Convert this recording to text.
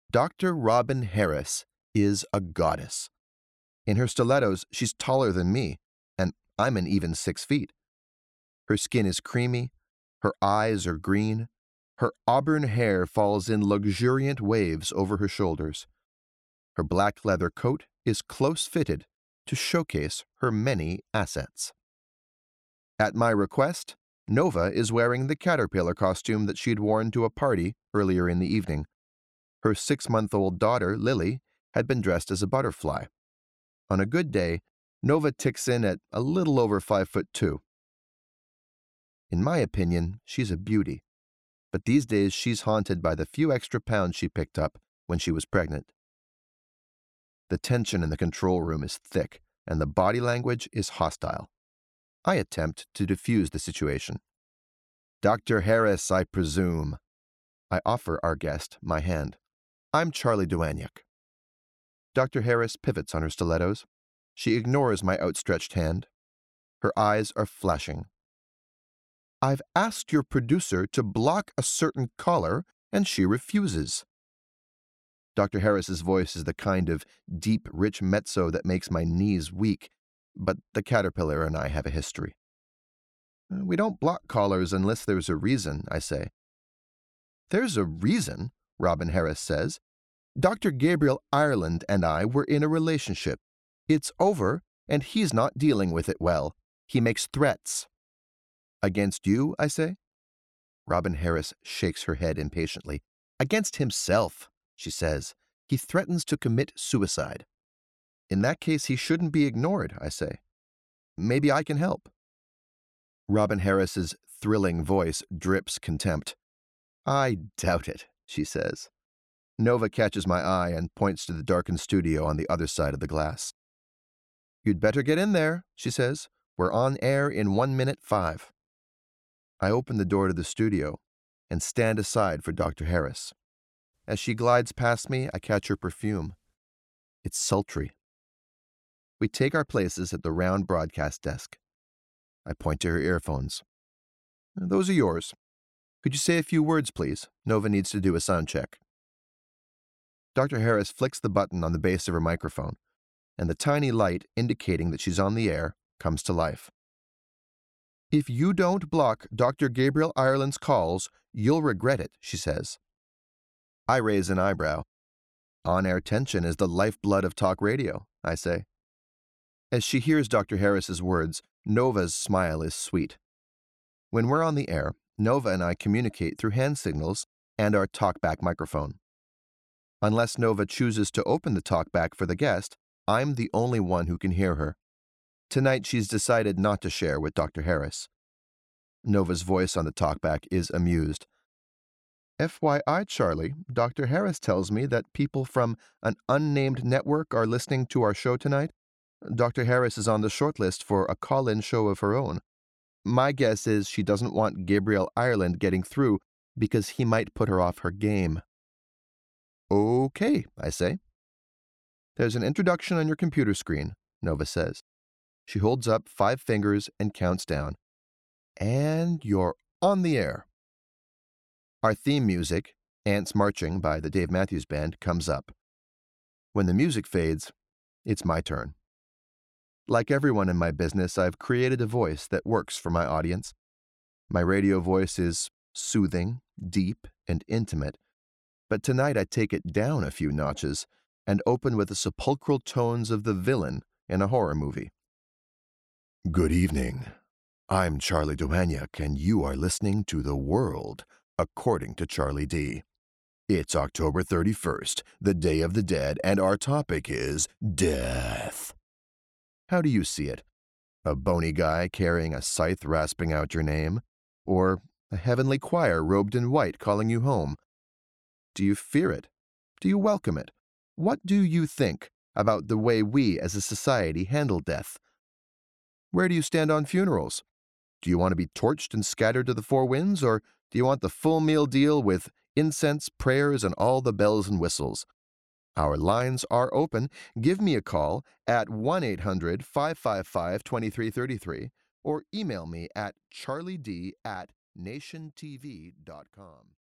Dr. Robin Harris is a goddess. In her stilettos, she's taller than me, and I'm an even 6 feet. Her skin is creamy, her eyes are green, her auburn hair falls in luxuriant waves over her shoulders. Her black leather coat is close-fitted to showcase her many assets. At my request, Nova is wearing the caterpillar costume that she'd worn to a party earlier in the evening. Her 6-month-old daughter, Lily, had been dressed as a butterfly. On a good day, Nova ticks in at a little over 5'2". In my opinion, she's a beauty, but these days she's haunted by the few extra pounds she picked up when she was pregnant. The tension in the control room is thick, and the body language is hostile. I attempt to diffuse the situation. "Dr. Harris, I presume." I offer our guest my hand. "I'm Charlie Duaniak." Dr. Harris pivots on her stilettos. She ignores my outstretched hand. Her eyes are flashing. "I've asked your producer to block a certain caller, and she refuses." Dr. Harris's voice is the kind of deep, rich mezzo that makes my knees weak, but the caterpillar and I have a history. "We don't block callers unless there's a reason," I say. "There's a reason," Robin Harris says. "Dr. Gabriel Ireland and I were in a relationship. It's over, and he's not dealing with it well. He makes threats." "Against you?" I say. Robin Harris shakes her head impatiently. "Against himself," she says. "He threatens to commit suicide." "In that case, he shouldn't be ignored," I say. "Maybe I can help." Robin Harris's thrilling voice drips contempt. "I doubt it," she says. Nova catches my eye and points to the darkened studio on the other side of the glass. "You'd better get in there," she says. "We're on air in 1 minute 5. I open the door to the studio and stand aside for Dr. Harris. As she glides past me, I catch her perfume. It's sultry. We take our places at the round broadcast desk. I point to her earphones. "Those are yours. Could you say a few words, please? Nova needs to do a sound check." Dr. Harris flicks the button on the base of her microphone, and the tiny light indicating that she's on the air comes to life. "If you don't block Dr. Gabriel Ireland's calls, you'll regret it," she says. I raise an eyebrow. "On-air tension is the lifeblood of talk radio," I say. As she hears Dr. Harris's words, Nova's smile is sweet. When we're on the air, Nova and I communicate through hand signals and our talkback microphone. Unless Nova chooses to open the talkback for the guest, I'm the only one who can hear her. Tonight she's decided not to share with Dr. Harris. Nova's voice on the talkback is amused. "FYI, Charlie, Dr. Harris tells me that people from an unnamed network are listening to our show tonight. Dr. Harris is on the shortlist for a call-in show of her own. My guess is she doesn't want Gabriel Ireland getting through because he might put her off her game." "Okay," I say. "There's an introduction on your computer screen," Nova says. She holds up 5 fingers and counts down. "And you're on the air." Our theme music, Ants Marching by the Dave Matthews Band, comes up. When the music fades, it's my turn. Like everyone in my business, I've created a voice that works for my audience. My radio voice is soothing, deep, and intimate, but tonight I take it down a few notches and open with the sepulchral tones of the villain in a horror movie. "Good evening. I'm Charlie Duaniak, and you are listening to The World According to Charlie D. It's October 31st, the Day of the Dead, and our topic is death. How do you see it? A bony guy carrying a scythe rasping out your name? Or a heavenly choir robed in white calling you home? Do you fear it? Do you welcome it? What do you think about the way we as a society handle death? Where do you stand on funerals? Do you want to be torched and scattered to the 4 winds, or do you want the full meal deal with incense, prayers, and all the bells and whistles? Our lines are open. Give me a call at 1-800-555-2333 or email me at charlied@nationtv.com.